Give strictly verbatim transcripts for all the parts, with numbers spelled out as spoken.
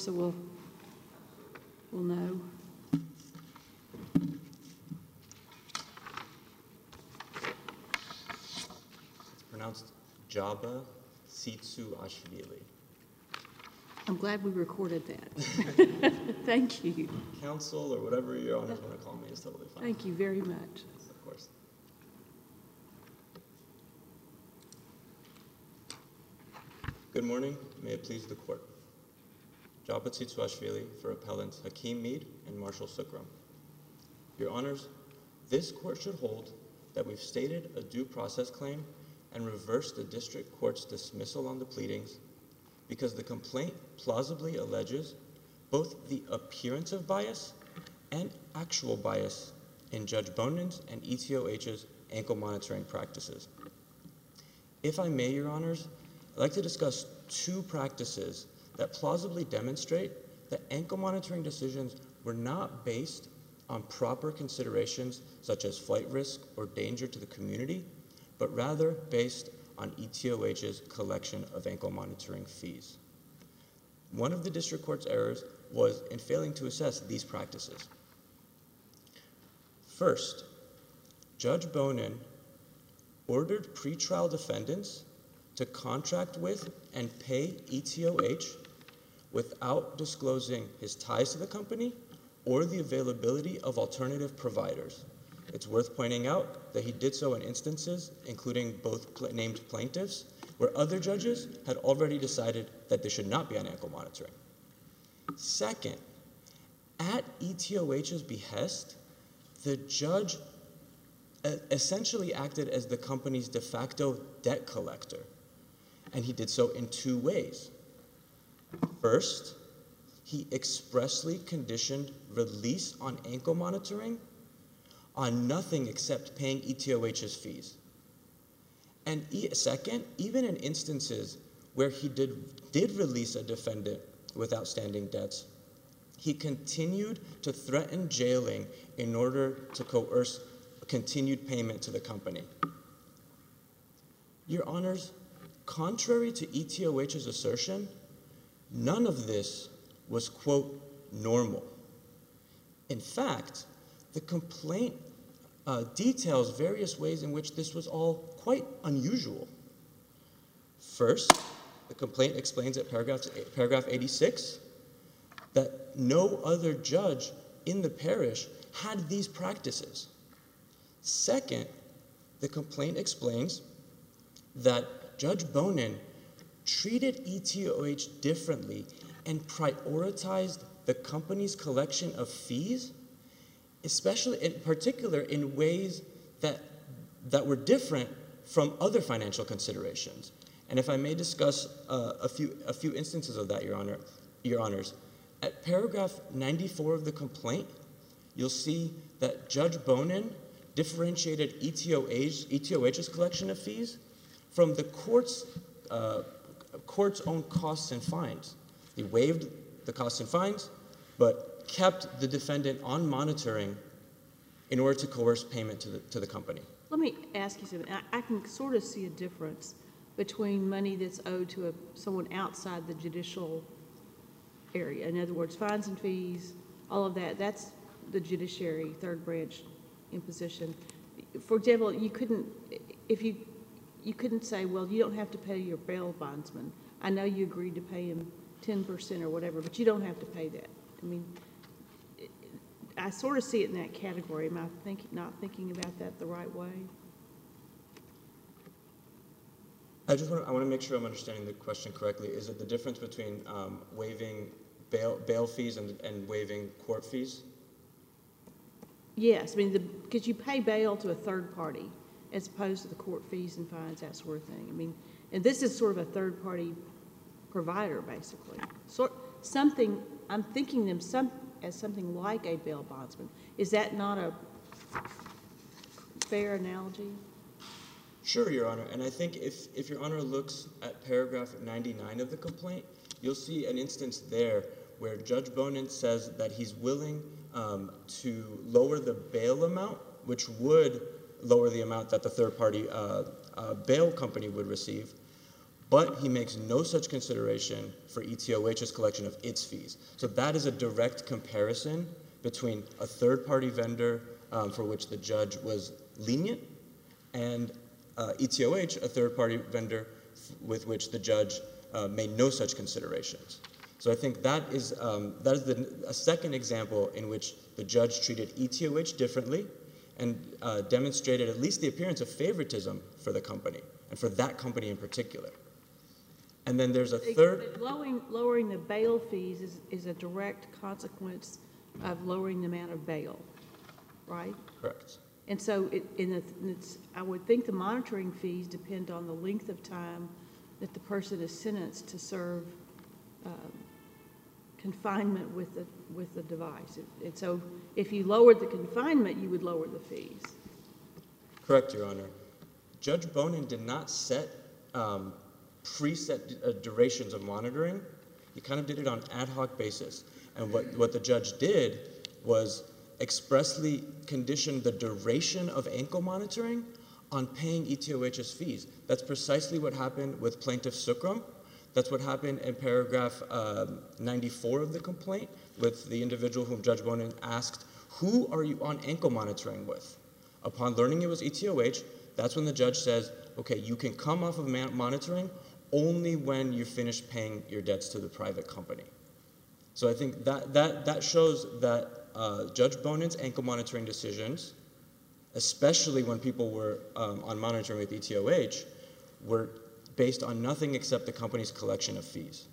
so we'll, we'll know. It's pronounced Jaba Tsitsuashvili. I'm glad we recorded that. Thank you. Counsel, or whatever your honors want to call me, is totally fine. Thank you very much. Yes, of course. Good morning. May it please the court. Jaba Tsitsuashvili for appellants Hakeem Mead and Marshall Sukram. Your honors, this court should hold that we've stated a due process claim and reversed the district court's dismissal on the pleadings because the complaint plausibly alleges both the appearance of bias and actual bias in Judge Bonin's and E T O H's ankle monitoring practices. If I may, your honors, I'd like to discuss two practices that plausibly demonstrate that ankle monitoring decisions were not based on proper considerations such as flight risk or danger to the community, but rather based on E T O H's collection of ankle monitoring fees. One of the district court's errors was in failing to assess these practices. First, Judge Bonin ordered pretrial defendants to contract with and pay E T O H without disclosing his ties to the company or the availability of alternative providers. It's worth pointing out that he did so in instances, including both pl- named plaintiffs, where other judges had already decided that there should not be on ankle monitoring. Second, at E T O H's behest, the judge essentially acted as the company's de facto debt collector, and he did so in two ways. First, he expressly conditioned release on ankle monitoring on nothing except paying E T O H's fees. And e- second, even in instances where he did, did release a defendant with outstanding debts, he continued to threaten jailing in order to coerce continued payment to the company. Your honors, contrary to E T O H's assertion, none of this was, quote, normal. In fact, the complaint uh, details various ways in which this was all quite unusual. First, the complaint explains at paragraph, paragraph eighty-six that no other judge in the parish had these practices. Second, the complaint explains that Judge Bonin treated E T O H differently and prioritized the company's collection of fees, especially in particular in ways that, that were different from other financial considerations. And if I may discuss uh, a few a few instances of that, Your Honor, Your Honors, at paragraph ninety-four of the complaint, you'll see that Judge Bonin differentiated E T O H's, E T O H's collection of fees from the court's uh, court's own costs and fines. He waived the costs and fines, but kept the defendant on monitoring in order to coerce payment to the, to the company. Let me ask you something. I, I can sort of see a difference between money that's owed to a, someone outside the judicial area. In other words, fines and fees, all of that, that's the judiciary, third branch imposition. For example, you couldn't, if you, you couldn't say, well, you don't have to pay your bail bondsman. I know you agreed to pay him ten percent or whatever, but you don't have to pay that. I mean, I sort of see it in that category. Am I think, not thinking about that the right way? I just want to, I want to make sure I'm understanding the question correctly. Is it the difference between um, waiving bail, bail fees and, and waiving court fees? Yes, I mean, because you pay bail to a third party as opposed to the court fees and fines, that sort of thing. I mean, and this is sort of a third party provider, basically. So something, I'm thinking them some as something like a bail bondsman. Is that not a fair analogy? Sure, Your Honor. And I think if, if Your Honor looks at paragraph ninety-nine of the complaint, you'll see an instance there where Judge Bonin says that he's willing um, to lower the bail amount, which would lower the amount that the third-party uh, uh, bail company would receive, but he makes no such consideration for E T O H's collection of its fees. So that is a direct comparison between a third-party vendor um, for which the judge was lenient and uh, E T O H, a third-party vendor f- with which the judge uh, made no such considerations. So I think that is, um, that is the, a second example in which the judge treated E T O H differently and uh, demonstrated at least the appearance of favoritism for the company, and for that company in particular. And then there's a third... But lowering, lowering the bail fees is, is a direct consequence of lowering the amount of bail, right? Correct. And so it, in the, it's, I would think the monitoring fees depend on the length of time that the person is sentenced to serve um, confinement with the, with the device. And so if you lowered the confinement, you would lower the fees. Correct, Your Honor. Judge Bonin did not set um, preset uh, durations of monitoring. He kind of did it on an ad hoc basis. And what, what the judge did was expressly condition the duration of ankle monitoring on paying E T O H's fees. That's precisely what happened with Plaintiff Sukram. That's what happened in paragraph um, ninety-four of the complaint with the individual whom Judge Bonin asked, who are you on ankle monitoring with? Upon learning it was E T O H, that's when the judge says, okay, you can come off of monitoring only when you finish paying your debts to the private company. So I think that, that, that shows that uh, Judge Bonin's ankle monitoring decisions, especially when people were um, on monitoring with E T O H, were based on nothing except the company's collection of fees.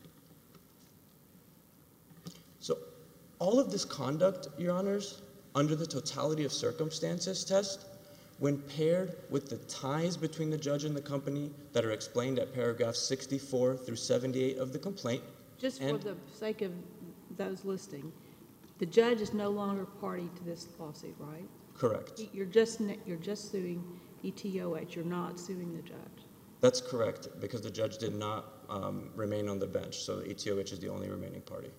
So all of this conduct, Your Honors, under the totality of circumstances test, when paired with the ties between the judge and the company that are explained at paragraphs sixty-four through seventy-eight of the complaint. Just for and, the sake of those listing, the judge is no longer party to this lawsuit, right? Correct. You're just, you're just suing E T O H. You're not suing the judge. That's correct, because the judge did not um, remain on the bench, so E T O H is the only remaining party.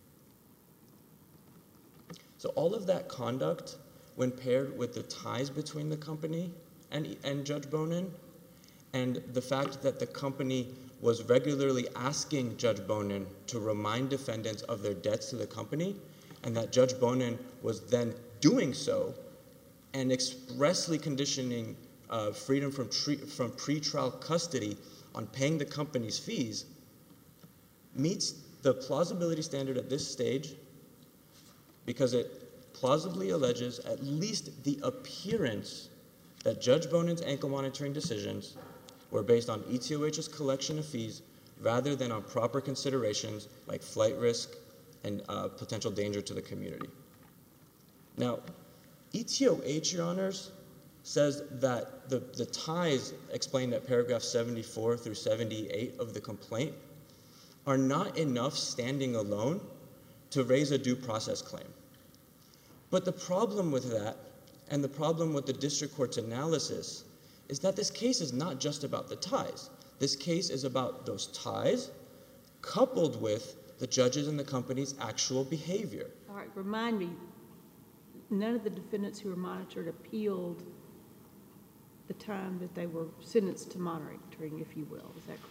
So all of that conduct, when paired with the ties between the company and, and Judge Bonin, and the fact that the company was regularly asking Judge Bonin to remind defendants of their debts to the company, and that Judge Bonin was then doing so and expressly conditioning uh, freedom from, tre- from pretrial custody on paying the company's fees, meets the plausibility standard at this stage because it plausibly alleges at least the appearance that Judge Bonin's ankle monitoring decisions were based on E T O H's collection of fees rather than on proper considerations like flight risk and uh, potential danger to the community. Now, E T O H, Your Honors, says that the, the ties explained at paragraph seventy-four through seventy-eight of the complaint are not enough standing alone to raise a due process claim. But the problem with that, and the problem with the district court's analysis, is that this case is not just about the ties. This case is about those ties coupled with the judges and the company's actual behavior. All right, remind me, none of the defendants who were monitored appealed the time that they were sentenced to monitoring, if you will. Is that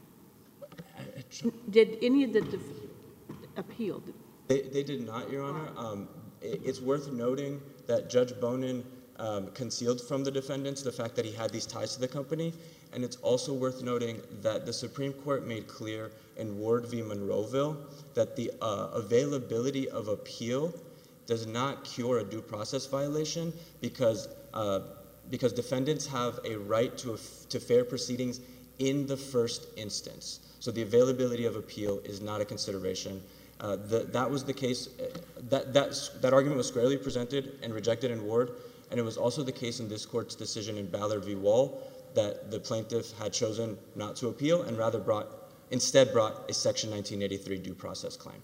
correct? Did any of the def- appeal? They, they did not, Your Honor. Um, it, it's worth noting that Judge Bonin um, concealed from the defendants the fact that he had these ties to the company, and it's also worth noting that the Supreme Court made clear in Ward v. Monroeville that the uh, availability of appeal does not cure a due process violation because uh, because defendants have a right to, a f- to fair proceedings in the first instance. So the availability of appeal is not a consideration. Uh, the, that was the case, uh, that, that, that argument was squarely presented and rejected in Ward, and it was also the case in this court's decision in Ballard v. Wall that the plaintiff had chosen not to appeal and rather brought, instead brought a Section nineteen eighty-three due process claim.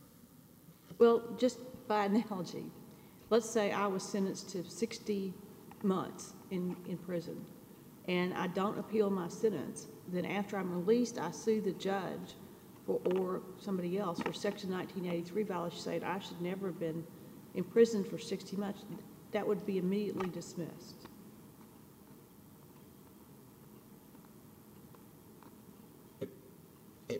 Well, just by analogy, let's say I was sentenced to sixty months in, in prison, and I don't appeal my sentence. Then after I'm released, I sue the judge for, or somebody else for Section nineteen eighty-three violation, saying I should never have been in prison for sixty months. That would be immediately dismissed.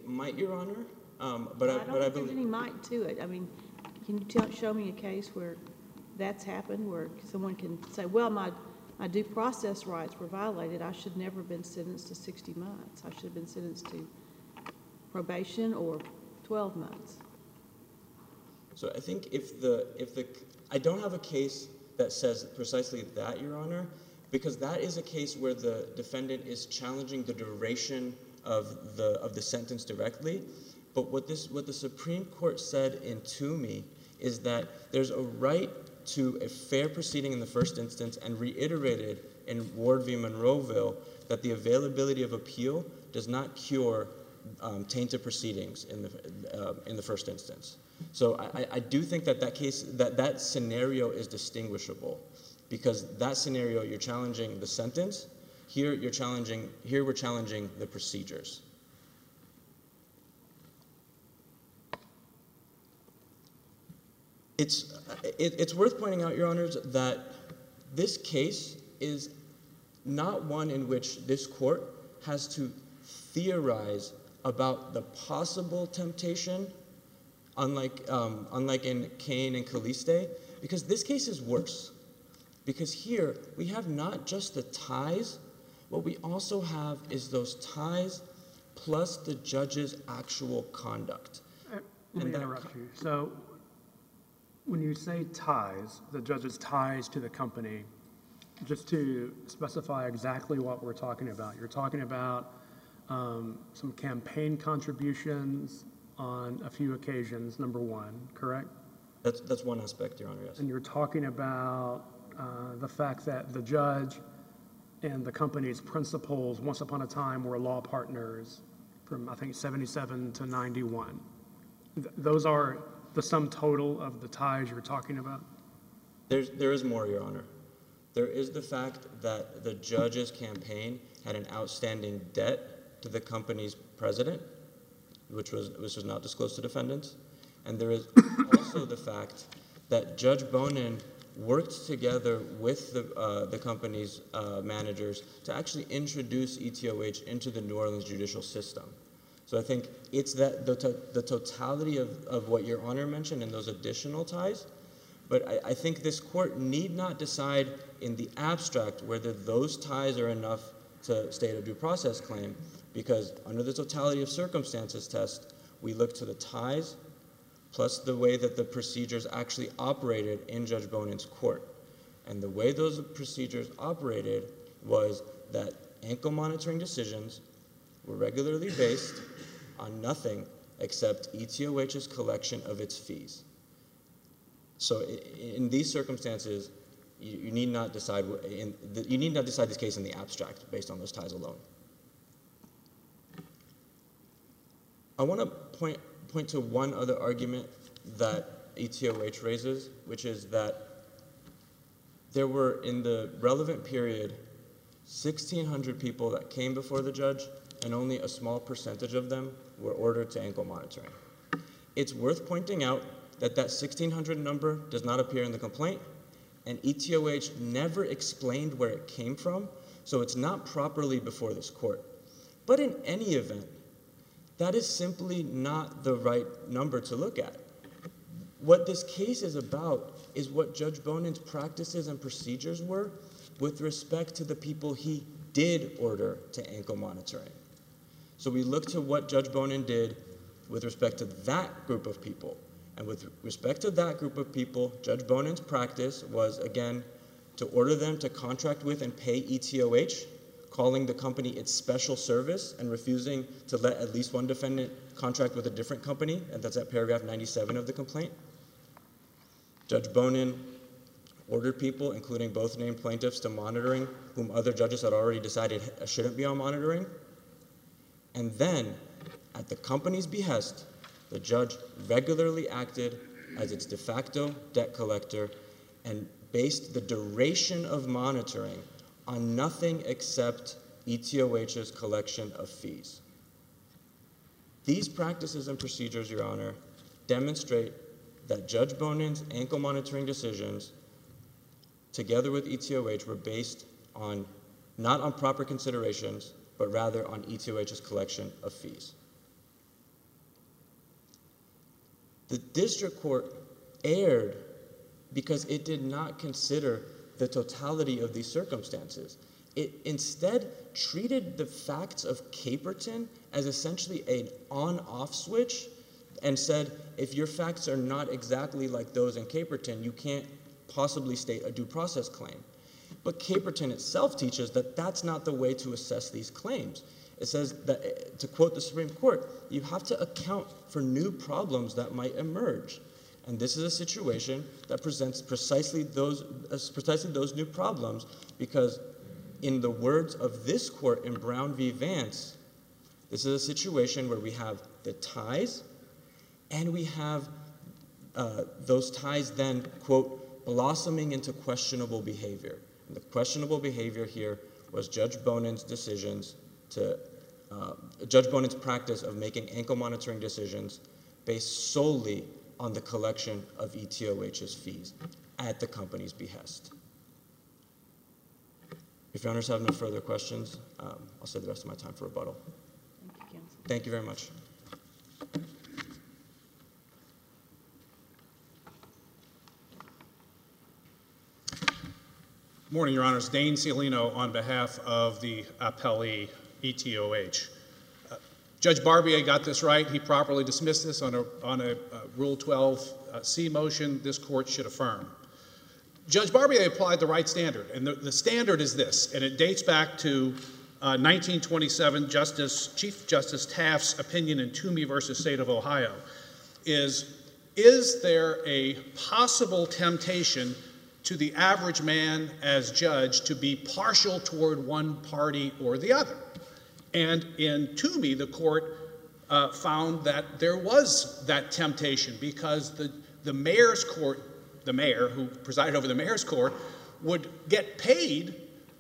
it might, Your Honor, um, but I, I don't but I think there's believe any might to it. I mean, can you tell, show me a case where that's happened, where someone can say, well, my, my due process rights were violated. I should never have been sentenced to sixty months. I should have been sentenced to probation or twelve months. So I think if the, if the, I don't have a case that says precisely that, Your Honor, because that is a case where the defendant is challenging the duration of the, of the sentence directly. But what this, what the Supreme Court said in Toomey is that there's a right to a fair proceeding in the first instance, and reiterated in Ward v. Monroeville that the availability of appeal does not cure um, tainted proceedings in the, uh, in the first instance. So I, I do think that that case, that that scenario is distinguishable, because that scenario, you're challenging the sentence. Here, you're challenging, here we're challenging the procedures. It's, it, it's worth pointing out, Your Honors, that this case is not one in which this court has to theorize about the possible temptation, unlike, um, unlike in Cain and Caliste, because this case is worse. Because here, we have not just the ties, what we also have is those ties plus the judge's actual conduct. Uh, Let And me that interrupt you. So when you say ties, the judge's ties to the company, just to specify exactly what we're talking about, you're talking about um, some campaign contributions on a few occasions, number one, correct? That's, that's one aspect, Your Honor, yes. And you're talking about uh, the fact that the judge and the company's principals once upon a time were law partners from, I think, seventy-seven to ninety-one. Th- those are the sum total of the ties you're talking about? There's, there is more, Your Honor. There is the fact that the judge's campaign had an outstanding debt to the company's president, which was, which was not disclosed to defendants. And there is also the fact that Judge Bonin worked together with the, uh, the company's uh, managers to actually introduce E T O H into the New Orleans judicial system. So I think it's that the, to, the totality of, of what Your Honor mentioned and those additional ties. But I, I think this court need not decide in the abstract whether those ties are enough to state a due process claim, because under the totality of circumstances test, we look to the ties plus the way that the procedures actually operated in Judge Bonin's court. And the way those procedures operated was that ankle monitoring decisions were regularly based on nothing except E T O H's collection of its fees. So in these circumstances, you, you need not decide in the, you need not decide this case in the abstract based on those ties alone. I want to point point to one other argument that E T O H raises, which is that there were, in the relevant period, sixteen hundred people that came before the judge, and only a small percentage of them were ordered to ankle monitoring. It's worth pointing out that that sixteen hundred number does not appear in the complaint, and E T O H never explained where it came from, so it's not properly before this court. But in any event, that is simply not the right number to look at. What this case is about is what Judge Bonin's practices and procedures were with respect to the people he did order to ankle monitoring. So we look to what Judge Bonin did with respect to that group of people. And with respect to that group of people, Judge Bonin's practice was, again, to order them to contract with and pay E T O H, calling the company its special service and refusing to let at least one defendant contract with a different company, and that's at paragraph ninety-seven of the complaint. Judge Bonin ordered people, including both named plaintiffs, to monitoring, whom other judges had already decided shouldn't be on monitoring. And then, at the company's behest, the judge regularly acted as its de facto debt collector and based the duration of monitoring on nothing except E T O H's collection of fees. These practices and procedures, Your Honor, demonstrate that Judge Bonin's ankle monitoring decisions, together with E T O H, were based on, not on proper considerations, but rather on E T O H's collection of fees. The district court erred because it did not consider the totality of these circumstances. It instead treated the facts of Caperton as essentially an on-off switch and said, if your facts are not exactly like those in Caperton, you can't possibly state a due process claim. But Caperton itself teaches that that's not the way to assess these claims. It says that, to quote the Supreme Court, you have to account for new problems that might emerge. And this is a situation that presents precisely those, uh, precisely those new problems because in the words of this court in Brown v. Vance, this is a situation where we have the ties and we have uh, those ties then, quote, blossoming into questionable behavior. And the questionable behavior here was Judge Bonin's decisions to, uh, Judge Bonin's practice of making ankle monitoring decisions based solely on the collection of E T O H's fees at the company's behest. If your honors have no further questions, um, I'll save the rest of my time for rebuttal. Thank you, counsel. Thank you very much. Morning, Your Honors. Dane Cialino on behalf of the appellee, E T O H. Uh, Judge Barbier got this right. He properly dismissed this on a, on a uh, Rule twelve C motion. This court should affirm. Judge Barbier applied the right standard, and the, the standard is this, and it dates back to uh, nineteen twenty-seven Justice, Chief Justice Taft's opinion in Toomey versus State of Ohio, is, is there a possible temptation to the average man as judge to be partial toward one party or the other? And in Toomey, the court uh, found that there was that temptation because the, the mayor's court, the mayor who presided over the mayor's court, would get paid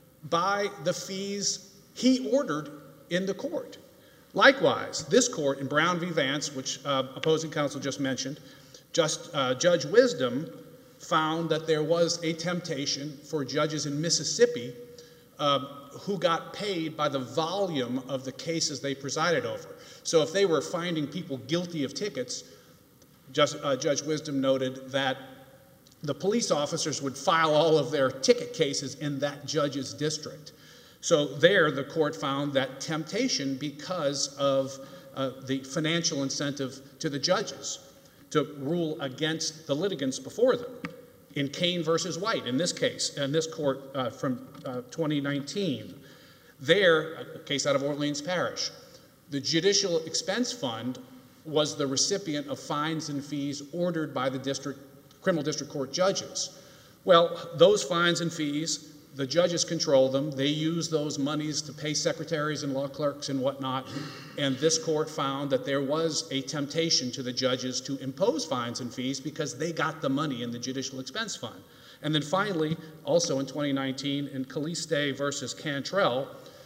by the fees he ordered in the court. Likewise, this court in Brown v. Vance, which uh, opposing counsel just mentioned, just, uh, Judge Wisdom found that there was a temptation for judges in Mississippi uh, who got paid by the volume of the cases they presided over. So if they were finding people guilty of tickets, just, uh, Judge Wisdom noted that the police officers would file all of their ticket cases in that judge's district. So there, the court found that temptation because of uh, the financial incentive to the judges to rule against the litigants before them. In Kane versus White, in this case, in this court uh, from uh, twenty nineteen, there, a case out of Orleans Parish, the Judicial Expense Fund was the recipient of fines and fees ordered by the district, criminal district court judges. Well, those fines and fees, the judges control them. They use those monies to pay secretaries and law clerks and whatnot. And this court found that there was a temptation to the judges to impose fines and fees because they got the money in the Judicial Expense Fund. And then finally, also in twenty nineteen, in Caliste versus Cantrell,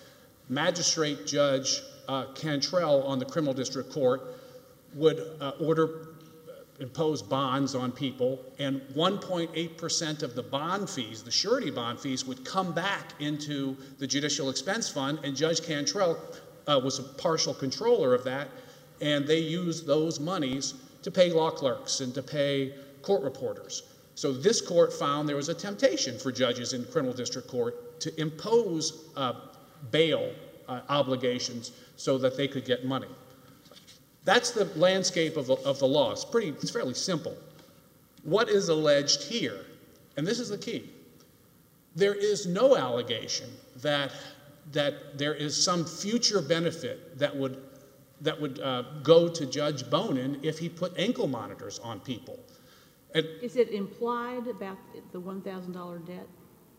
Magistrate Judge uh, Cantrell on the criminal district court would uh, order impose bonds on people, and one point eight percent of the bond fees, the surety bond fees, would come back into the Judicial Expense Fund, and Judge Cantrell uh, was a partial controller of that, and they used those monies to pay law clerks and to pay court reporters. So this court found there was a temptation for judges in criminal district court to impose uh, bail uh, obligations so that they could get money. That's the landscape of the, of the law. It's pretty, it's fairly simple. What is alleged here, and this is the key, there is no allegation that, that there is some future benefit that would, that would uh, go to Judge Bonin if he put ankle monitors on people. And, Is it implied about the one thousand dollar debt?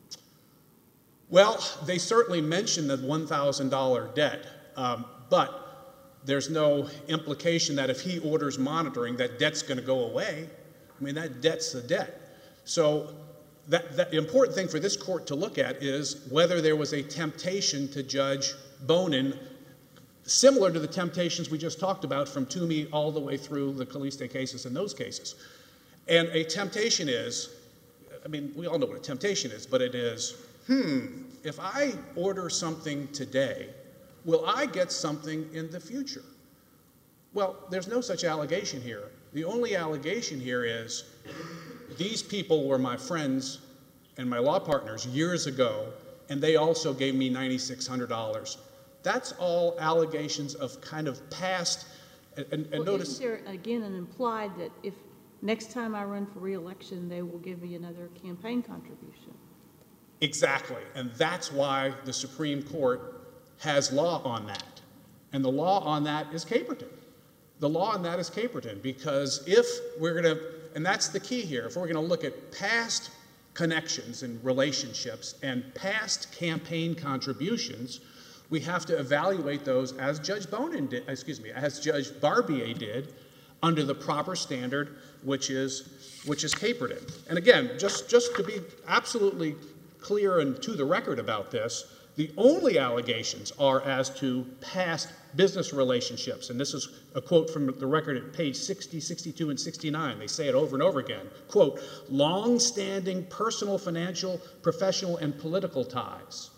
well, they certainly mention the one thousand dollar debt, um, but there's no implication that if he orders monitoring, that debt's going to go away. I mean, that debt's the debt. So that, that, the important thing for this court to look at is whether there was a temptation to Judge Bonin, similar to the temptations we just talked about from Toomey all the way through the Caliste cases and those cases. And a temptation is, I mean, we all know what a temptation is, but it is, hmm, if I order something today, will I get something in the future? Well, there's no such allegation here. The only allegation here is these people were my friends and my law partners years ago, and they also gave me nine thousand six hundred dollars. That's all allegations of kind of past, and, and Well, notice. isn't there, again, an implied that if next time I run for reelection, they will give me another campaign contribution? Exactly, and that's why the Supreme Court has law on that. And the law on that is Caperton. The law on that is Caperton, because if we're going to, and that's the key here, if we're going to look at past connections and relationships and past campaign contributions, we have to evaluate those as Judge Bonin did, excuse me, as Judge Barbier did, under the proper standard, which is which is Caperton. And again, just, just to be absolutely clear and to the record about this, the only allegations are as to past business relationships. And this is a quote from the record at page sixty, sixty-two, and sixty-nine. They say it over and over again. Quote, long-standing personal, financial, professional, and political ties.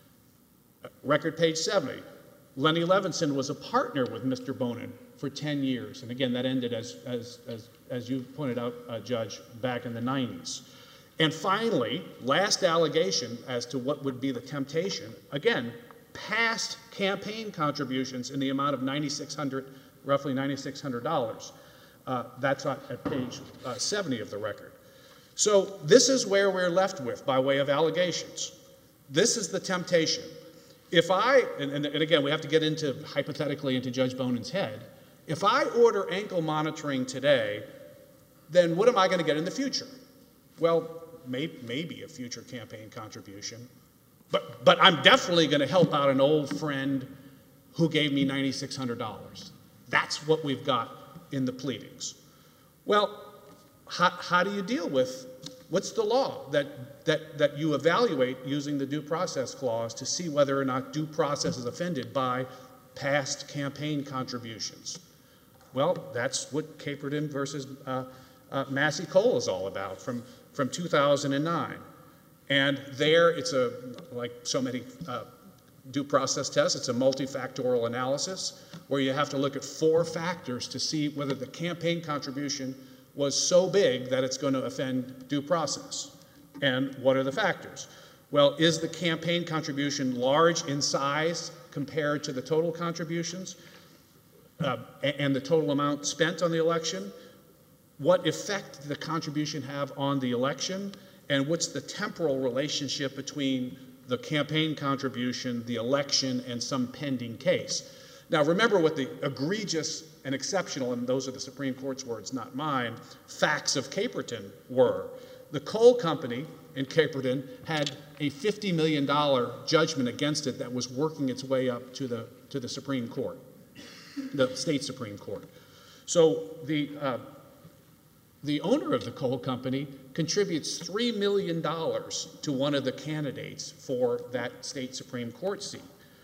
Record page seventy. Lenny Levinson was a partner with Mister Bonin for ten years. And again, that ended, as, as, as, as you pointed out, uh, Judge, back in the nineties. And finally, last allegation as to what would be the temptation, again, past campaign contributions in the amount of nine thousand six hundred dollars, roughly nine thousand six hundred dollars. Uh, that's at, at page uh, seventy of the record. So this is where we're left with by way of allegations. This is the temptation. If I, and, and, and again, we have to get into, hypothetically, into Judge Bonin's head. If I order ankle monitoring today, then what am I going to get in the future? Well, may, maybe a future campaign contribution, but, but I'm definitely going to help out an old friend who gave me nine thousand six hundred dollars. That's what we've got in the pleadings. Well, how, how do you deal with, what's the law that, that, that you evaluate using the due process clause to see whether or not due process is offended by past campaign contributions? Well, that's what Caperton versus uh, uh, Massey Cole is all about from, from two thousand nine. And there it's a, like so many uh, due process tests, it's a multifactorial analysis where you have to look at four factors to see whether the campaign contribution was so big that it's going to offend due process. And what are the factors? Well, is the campaign contribution large in size compared to the total contributions uh, and the total amount spent on the election? What effect did the contribution have on the election? And what's the temporal relationship between the campaign contribution, the election, and some pending case? Now, remember what the egregious and exceptional, and those are the Supreme Court's words, not mine, facts of Caperton were. The coal company in Caperton had a fifty million dollars judgment against it that was working its way up to the, to the Supreme Court, the state Supreme Court. So the, uh, the owner of the coal company contributes three million dollars to one of the candidates for that state Supreme Court seat.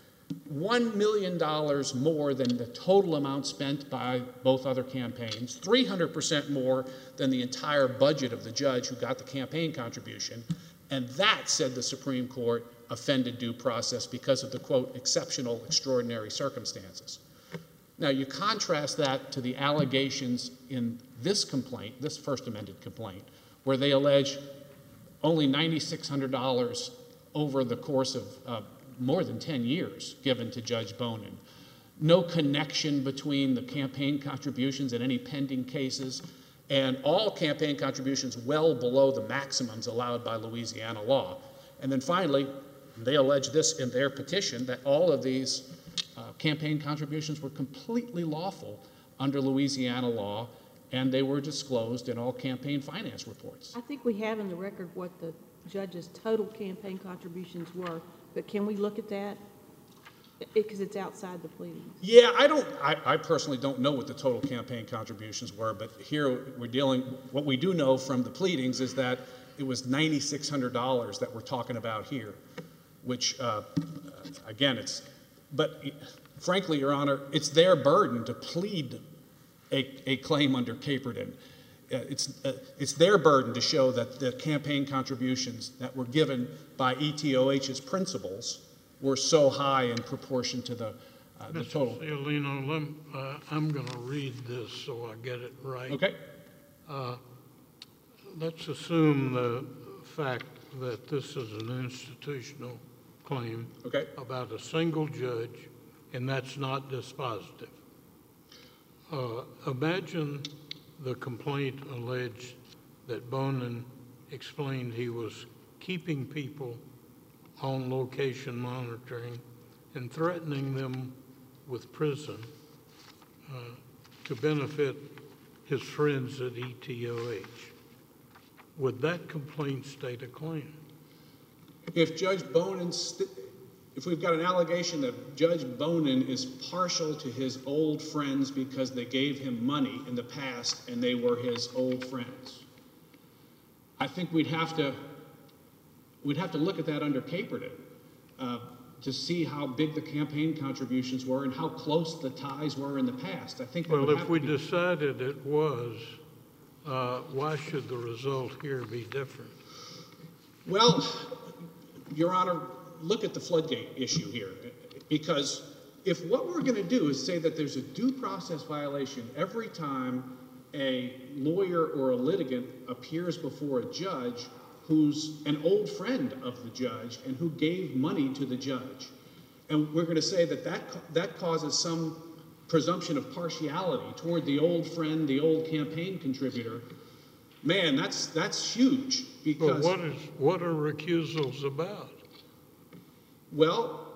one million dollars more than the total amount spent by both other campaigns, three hundred percent more than the entire budget of the judge who got the campaign contribution, and that, said the Supreme Court, offended due process because of the, quote, exceptional, extraordinary circumstances. Now, you contrast that to the allegations in this complaint, this First Amended complaint, where they allege only nine thousand six hundred dollars over the course of uh, more than ten years given to Judge Bonin. No connection between the campaign contributions and any pending cases, and all campaign contributions well below the maximums allowed by Louisiana law. And then finally, they allege this in their petition, that all of these uh, campaign contributions were completely lawful under Louisiana law, and they were disclosed in all campaign finance reports. I think we have in the record what the judge's total campaign contributions were, but can we look at that? Because it's outside the pleadings. Yeah, I don't, I, I personally don't know what the total campaign contributions were, but here we're dealing, what we do know from the pleadings is that it was nine thousand six hundred dollars that we're talking about here, which, uh, again, it's, but frankly, Your Honor, it's their burden to plead a, a claim under Caperton. Uh, it's, uh, it's their burden to show that the campaign contributions that were given by E T O H's principals were so high in proportion to the, uh, the Mister total. Cialino, lem- uh, I'm going to read this so I get it right. Okay? Uh, Let's assume the fact that this is an institutional claim Okay? about a single judge, and that's not dispositive. Uh, Imagine the complaint alleged that Bonin explained he was keeping people on location monitoring and threatening them with prison uh, to benefit his friends at E T O H. Would that complaint state a claim? If Judge Bonin, st- if we've got an allegation that Judge Bonin is partial to his old friends because they gave him money in the past and they were his old friends, I think we'd have to we'd have to look at that under Caperton uh, to see how big the campaign contributions were and how close the ties were in the past. I think that Well, would if have we to be, decided it was, uh, why should the result here be different? well, Your Honor, look at the floodgate issue here, because if what we're going to do is say that there's a due process violation every time a lawyer or a litigant appears before a judge who's an old friend of the judge and who gave money to the judge, and we're going to say that that, that causes some presumption of partiality toward the old friend, the old campaign contributor, man, that's that's huge. But Because what is, what are recusals about? well,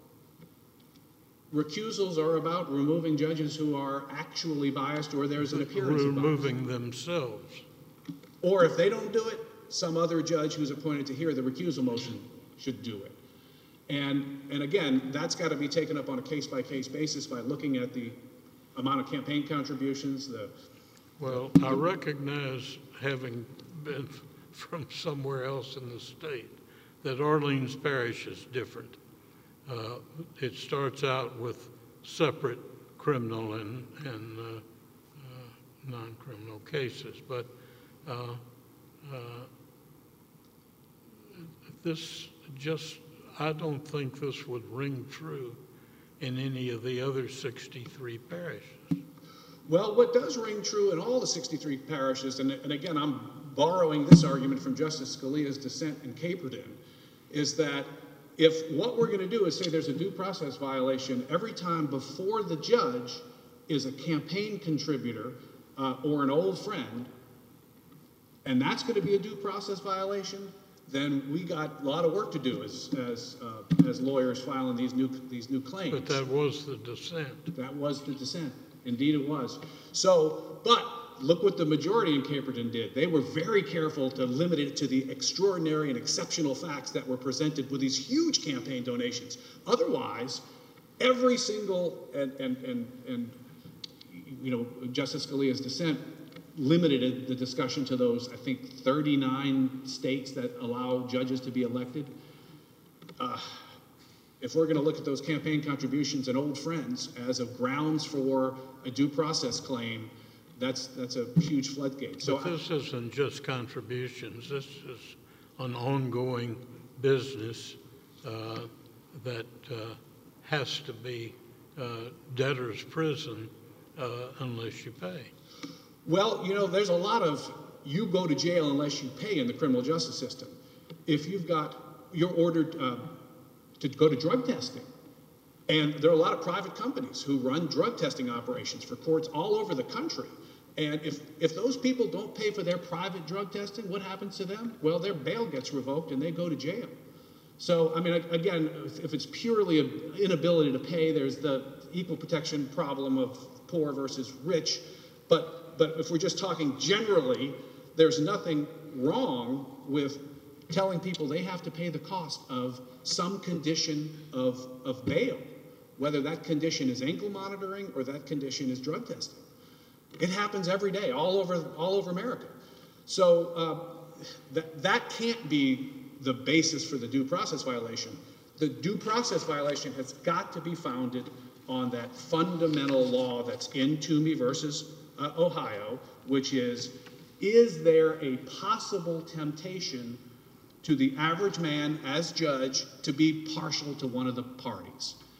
recusals are about removing judges who are actually biased or there's an appearance of bias. Removing themselves. Or if they don't do it, some other judge who's appointed to hear the recusal motion should do it. And, and again, that's got to be taken up on a case-by-case basis by looking at the amount of campaign contributions, the, Well, I recognize, having been from somewhere else in the state, that Orleans Parish is different. Uh, It starts out with separate criminal and, and uh, uh, non-criminal cases, but uh, uh, this just, I don't think this would ring true in any of the other sixty-three parishes. well, what does ring true in all the sixty-three parishes, and, and again, I'm borrowing this argument from Justice Scalia's dissent in Caperton, is that if what we're going to do is say there's a due process violation every time before the judge is a campaign contributor uh, or an old friend, and that's going to be a due process violation, then we got a lot of work to do as as uh, as lawyers filing these new these new claims. But that was the dissent. That was the dissent. Indeed, it was. So, but look what the majority in Caperton did. They were very careful to limit it to the extraordinary and exceptional facts that were presented with these huge campaign donations. Otherwise, every single, and, and, and, and you know, Justice Scalia's dissent limited the discussion to those, I think, thirty-nine states that allow judges to be elected. Uh, if we're going to look at those campaign contributions and old friends as of grounds for a due process claim, that's that's a huge floodgate. So But this isn't just contributions. This is an ongoing business uh, that uh, has to be uh, debtor's prison uh, unless you pay. Well, you know, there's a lot of you go to jail unless you pay in the criminal justice system. If you've got, you're ordered uh, to go to drug testing. And there are a lot of private companies who run drug testing operations for courts all over the country. And if, if those people don't pay for their private drug testing, what happens to them? Well, their bail gets revoked and they go to jail. So, I mean, again, if it's purely an inability to pay, there's the equal protection problem of poor versus rich. But But if we're just talking generally, there's nothing wrong with telling people they have to pay the cost of some condition of, of bail, whether that condition is ankle monitoring or that condition is drug testing. It happens every day all over, all over America. So uh, that, that can't be the basis for the due process violation. The due process violation has got to be founded on that fundamental law that's in Toomey versus Uh, Ohio, which is, is there a possible temptation to the average man as judge to be partial to one of the parties?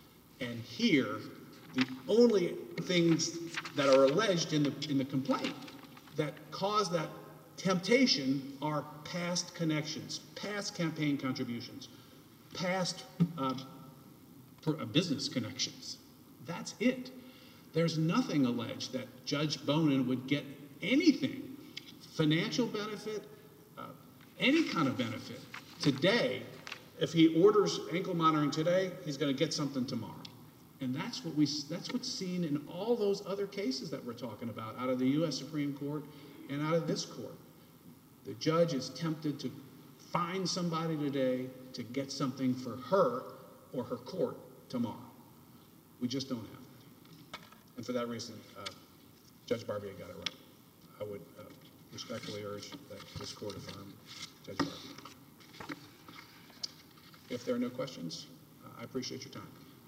And here, the only things that are alleged in the, in the complaint that cause that temptation are past connections, past campaign contributions, past uh, business connections. That's it. There's nothing alleged that Judge Bonin would get anything, financial benefit, uh, any kind of benefit. Today, if he orders ankle monitoring today, he's going to get something tomorrow. And that's what we, that's what's seen in all those other cases that we're talking about out of the U S Supreme Court and out of this court. The judge is tempted to find somebody today to get something for her or her court tomorrow. We just don't have that. And for that reason, uh, Judge Barbier got it right. I would uh, respectfully urge that this court affirm Judge Barbier. If there are no questions, uh, I appreciate your time.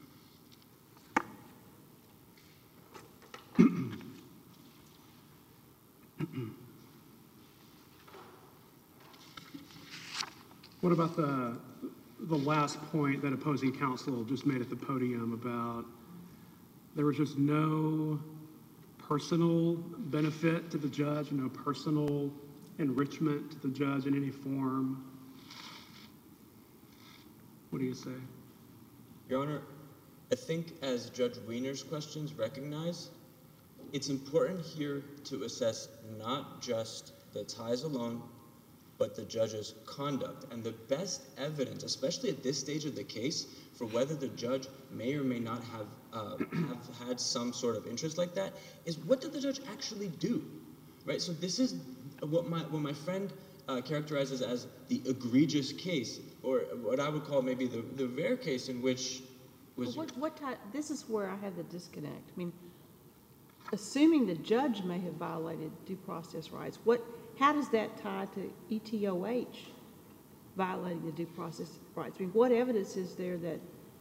What about the, the last point that opposing counsel just made at the podium about there was just no personal benefit to the judge, no personal enrichment to the judge in any form? What do you say? Your Honor, I think as Judge Wiener's questions recognize, it's important here to assess not just the ties alone, but the judge's conduct. And the best evidence, especially at this stage of the case, for whether the judge may or may not have, uh, have had some sort of interest like that, is what did the judge actually do, right? So this is what my, what my friend uh, characterizes as the egregious case, or what I would call maybe the, the rare case in which was... What, what type, this is where I have the disconnect. I mean, assuming the judge may have violated due process rights, what, how does that tie to E T O H violating the due process rights? I mean, what evidence is there that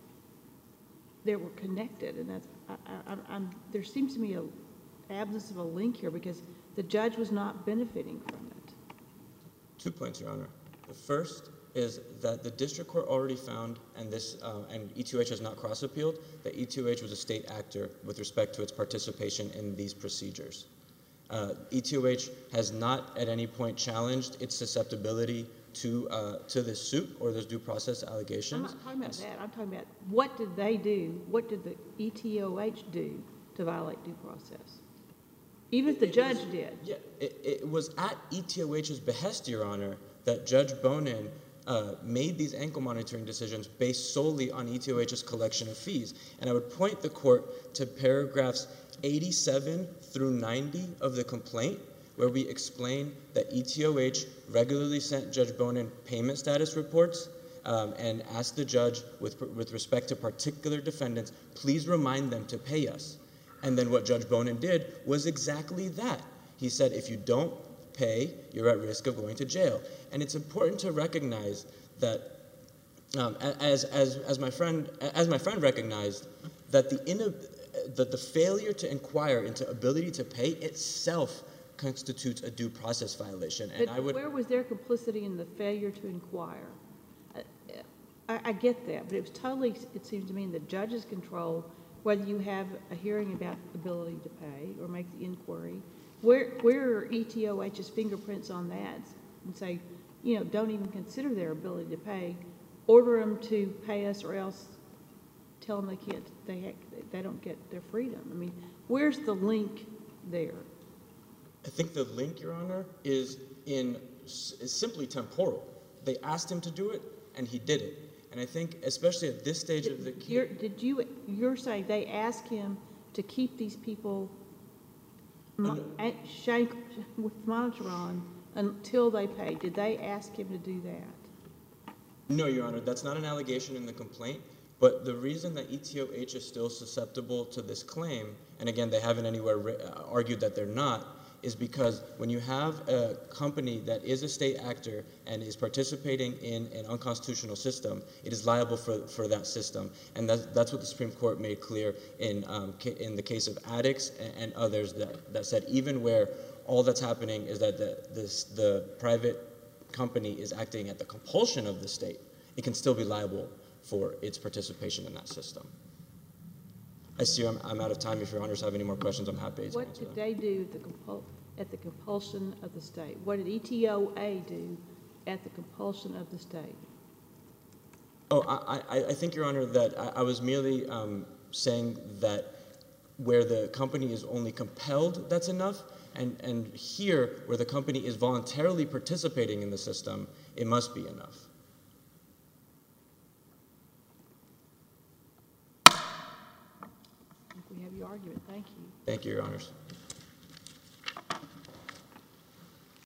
they were connected? And that's, I, I, I'm, there seems to me an absence of a link here because the judge was not benefiting from it. Two points, Your Honor. The first is that the district court already found, and this, uh, and E T O H has not cross-appealed, that E T O H was a state actor with respect to its participation in these procedures. Uh, E T O H has not at any point challenged its susceptibility to uh, to this suit or those due process allegations. I'm not talking about that. I'm talking about what did they do? What did the E T O H do to violate due process? Even if the It judge was, did. Yeah, it, it was at E T O H's behest, Your Honor, that Judge Bonin uh, made these ankle monitoring decisions based solely on E T O H's collection of fees. And I would point the court to paragraphs eighty-seven through ninety of the complaint, where we explain that E T O H regularly sent Judge Bonin payment status reports um, and asked the judge, with, with respect to particular defendants, please remind them to pay us. And then what Judge Bonin did was exactly that. He said, if you don't pay, you're at risk of going to jail. And it's important to recognize that, um, as, as, as, my friend, as my friend recognized, that the, that the failure to inquire into ability to pay itself constitutes a due process violation. And But I would, where was their complicity in the failure to inquire? I, I get that, but it was totally, it seems to me, in the judge's control whether you have a hearing about ability to pay or make the inquiry. Where, where are E T O H's fingerprints on that? And say, you know, don't even consider their ability to pay. Order them to pay us or else tell them they can't, they, they don't get their freedom. I mean, where's the link there? I think the link, Your Honor, is in is simply temporal. They asked him to do it, and he did it. And I think, especially at this stage of the case, You're, did you, you're saying they asked him to keep these people mo- at shank, with monitor on until they paid? Did they ask him to do that? no, Your Honor, that's not an allegation in the complaint. But the reason that E T O H is still susceptible to this claim, and again, they haven't anywhere re- argued that they're not, is because when you have a company that is a state actor and is participating in an unconstitutional system, it is liable for, for that system. And that's, that's what the Supreme Court made clear in, um, ca- in the case of Addicts and, and others that, that said even where all that's happening is that the, this, the private company is acting at the compulsion of the state, it can still be liable for its participation in that system. I see I'm, I'm out of time. If Your Honors have any more questions, I'm happy to What answer did them. they do at the compul, at the compulsion of the state? What did E T O A do at the compulsion of the state? Oh, I, I, I think, Your Honor, that I, I was merely um, saying that where the company is only compelled, that's enough. And, and here, where the company is voluntarily participating in the system, it must be enough. I think we have your argument. Thank you. Thank you, Your Honors.